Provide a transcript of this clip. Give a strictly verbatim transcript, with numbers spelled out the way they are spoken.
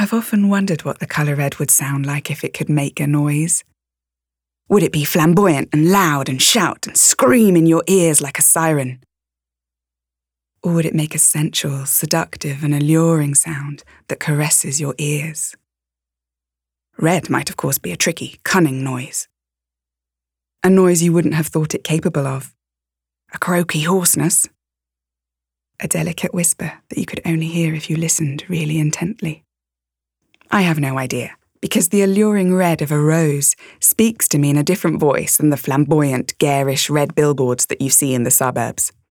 I've often wondered what the colour red would sound like if it could make a noise. Would it be flamboyant and loud and shout and scream in your ears like a siren? Or would it make a sensual, seductive and alluring sound that caresses your ears? Red might of course be a tricky, cunning noise. A noise you wouldn't have thought it capable of. A croaky hoarseness. A delicate whisper that you could only hear if you listened really intently. I have no idea, because the alluring red of a rose speaks to me in a different voice than the flamboyant, garish red billboards that you see in the suburbs.